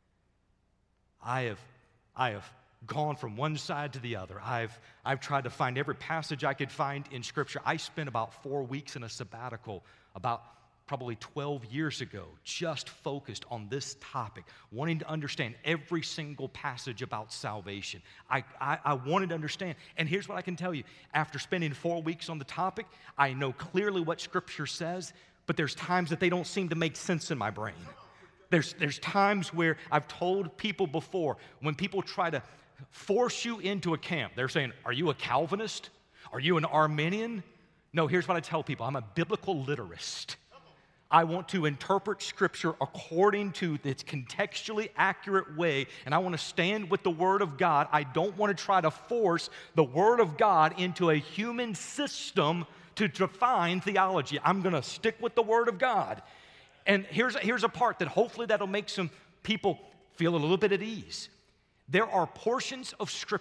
Speaker 1: I have gone from one side to the other. I've tried to find every passage I could find in Scripture. I spent about 4 weeks in a sabbatical about probably 12 years ago, just focused on this topic, wanting to understand every single passage about salvation. I wanted to understand. And here's what I can tell you. After spending 4 weeks on the topic, I know clearly what Scripture says, but there's times that they don't seem to make sense in my brain. There's times where I've told people before, when people try to force you into a camp, they're saying, are you a Calvinist? Are you an Arminian? No, here's what I tell people. I'm a biblical literist. I want to interpret Scripture according to its contextually accurate way, and I want to stand with the Word of God. I don't want to try to force the Word of God into a human system to define theology. I'm going to stick with the Word of God. And here's a part that hopefully that'll make some people feel a little bit at ease. There are portions of Scripture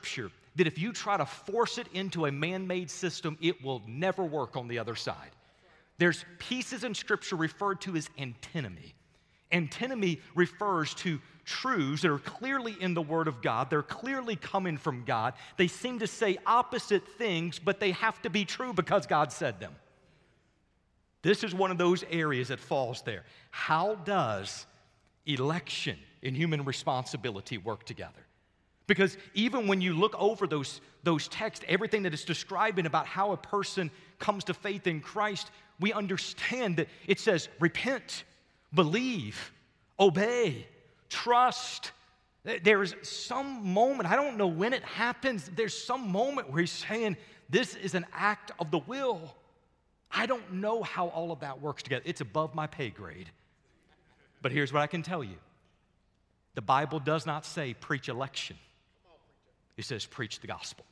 Speaker 1: that if you try to force it into a man-made system, it will never work on the other side. There's pieces in Scripture referred to as antinomy. Antinomy refers to truths that are clearly in the Word of God. They're clearly coming from God. They seem to say opposite things, but they have to be true because God said them. This is one of those areas that falls there. How does election and human responsibility work together? Because even when you look over those texts, everything that is describing about how a person comes to faith in Christ, we understand that it says repent, believe, obey, trust. There's some moment, I don't know when it happens, there's some moment where he's saying this is an act of the will. I don't know how all of that works together. It's above my pay grade. But here's what I can tell you. The Bible does not say preach election. It says preach the gospel.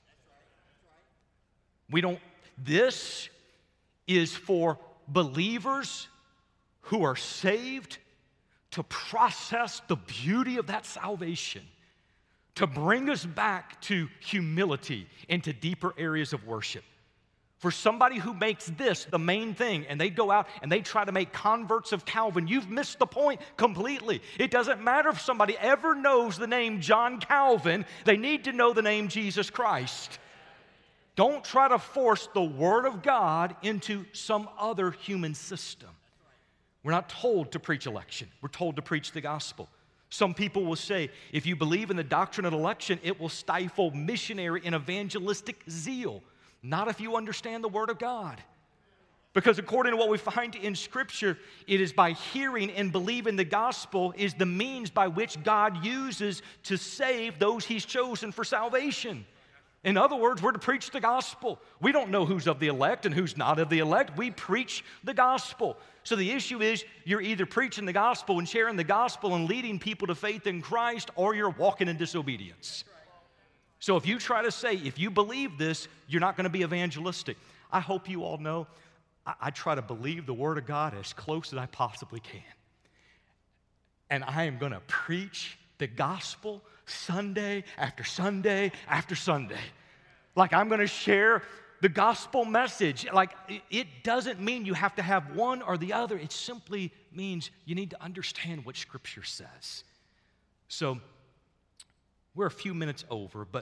Speaker 1: This is for believers who are saved to process the beauty of that salvation, to bring us back to humility and to deeper areas of worship. For somebody who makes this the main thing and they go out and they try to make converts of Calvin, you've missed the point completely. It doesn't matter if somebody ever knows the name John Calvin, they need to know the name Jesus Christ. Don't try to force the Word of God into some other human system. We're not told to preach election. We're told to preach the gospel. Some people will say, if you believe in the doctrine of election, it will stifle missionary and evangelistic zeal. Not if you understand the Word of God. Because according to what we find in Scripture, it is by hearing and believing the gospel is the means by which God uses to save those He's chosen for salvation. In other words, we're to preach the gospel. We don't know who's of the elect and who's not of the elect. We preach the gospel. So the issue is you're either preaching the gospel and sharing the gospel and leading people to faith in Christ, or you're walking in disobedience. So if you try to say, if you believe this, you're not going to be evangelistic. I hope you all know I try to believe the Word of God as close as I possibly can. And I am going to preach the gospel Sunday after Sunday after Sunday. Like I'm going to share the gospel message. Like it doesn't mean you have to have one or the other. It simply means you need to understand what Scripture says. So we're a few minutes over, but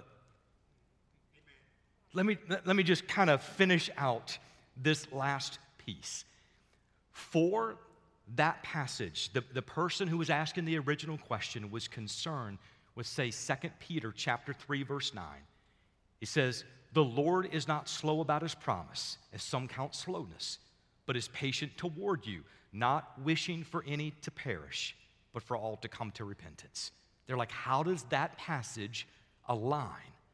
Speaker 1: let me just kind of finish out this last piece. For that passage, the person who was asking the original question was concerned with, say, 2 Peter chapter 3, verse 9. It says, "The Lord is not slow about His promise, as some count slowness, but is patient toward you, not wishing for any to perish, but for all to come to repentance." They're like, how does that passage align?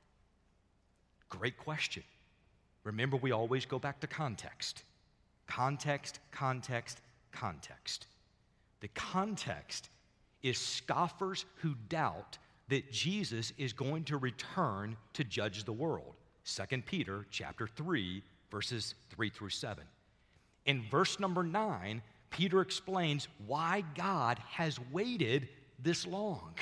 Speaker 1: Great question. Remember, we always go back to context. Context, context, context. The context is scoffers who doubt that Jesus is going to return to judge the world. 2 Peter chapter 3, verses 3 through 7. In verse number 9, Peter explains why God has waited this long.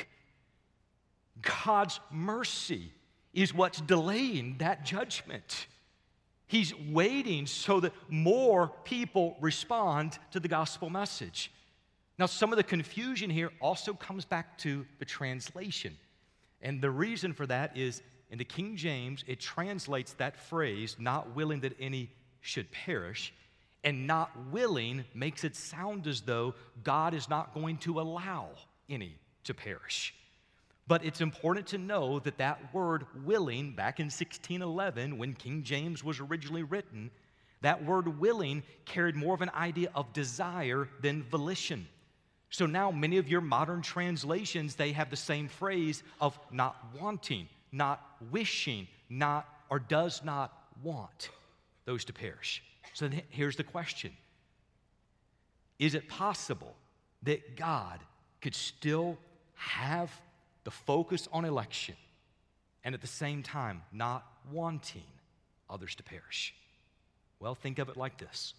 Speaker 1: God's mercy is what's delaying that judgment. He's waiting so that more people respond to the gospel message. Now, some of the confusion here also comes back to the translation. And the reason for that is in the King James, it translates that phrase, not willing that any should perish, and not willing makes it sound as though God is not going to allow any to perish. But it's important to know that that word willing, back in 1611, when King James was originally written, that word willing carried more of an idea of desire than volition. So now many of your modern translations, they have the same phrase of not wanting, not wishing, not or does not want those to perish. So here's the question. Is it possible that God could still have the focus on election and at the same time not wanting others to perish? Well, think of it like this.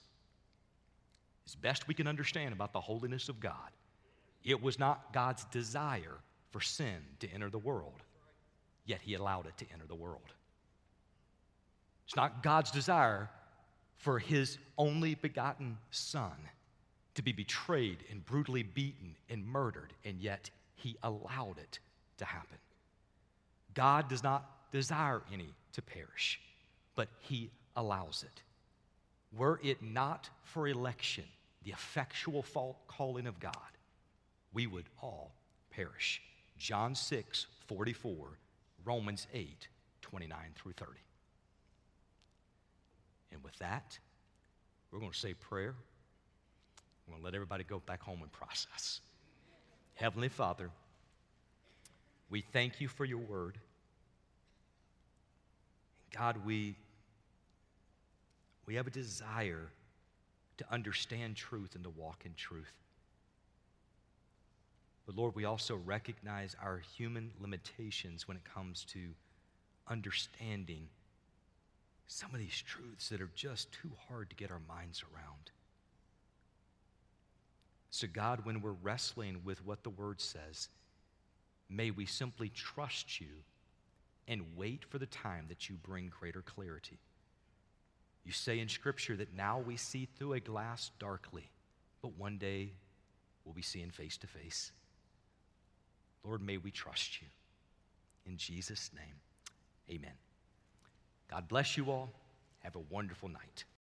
Speaker 1: As best we can understand about the holiness of God, it was not God's desire for sin to enter the world. yet he allowed it to enter the world. It's not God's desire for his only begotten Son to be betrayed and brutally beaten and murdered, and yet he allowed it to happen. God does not desire any to perish, but he allows it. Were it not for election, the effectual calling of God, we would all perish. John 6:44, Romans 8:29 through 30. And with that, we're going to say prayer. We're going to let everybody go back home and process. Heavenly Father, we thank you for your word. God, we have a desire to understand truth and to walk in truth. But Lord, we also recognize our human limitations when it comes to understanding some of these truths that are just too hard to get our minds around. So God, when we're wrestling with what the word says, may we simply trust you and wait for the time that you bring greater clarity. You say in Scripture that now we see through a glass darkly, but one day we'll be seeing face to face. Lord, may we trust you. In Jesus' name, amen. God bless you all. Have a wonderful night.